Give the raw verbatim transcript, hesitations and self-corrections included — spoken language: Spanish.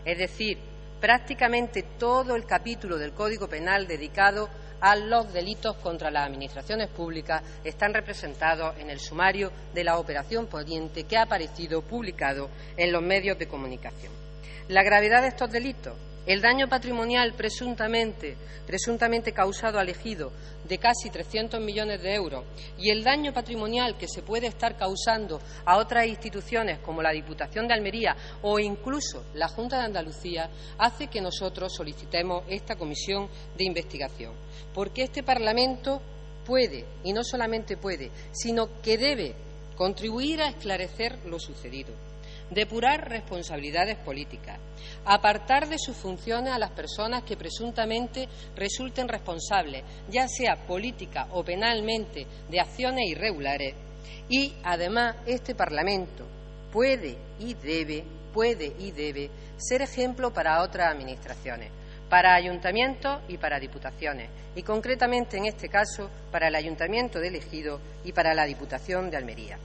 es decir, prácticamente todo el capítulo del Código Penal dedicado a los delitos contra las administraciones públicas están representados en el sumario de la Operación Poniente que ha aparecido publicado en los medios de comunicación. La gravedad de estos delitos, el daño patrimonial presuntamente, presuntamente causado al ejido de casi trescientos millones de euros y el daño patrimonial que se puede estar causando a otras instituciones como la Diputación de Almería o incluso la Junta de Andalucía hace que nosotros solicitemos esta comisión de investigación, porque este Parlamento puede, y no solamente puede, sino que debe contribuir a esclarecer lo sucedido, depurar responsabilidades políticas, apartar de sus funciones a las personas que presuntamente resulten responsables, ya sea política o penalmente, de acciones irregulares. Y, además, este Parlamento puede y debe, puede y debe ser ejemplo para otras administraciones, para ayuntamientos y para diputaciones, y concretamente en este caso para el Ayuntamiento de El Ejido y para la Diputación de Almería.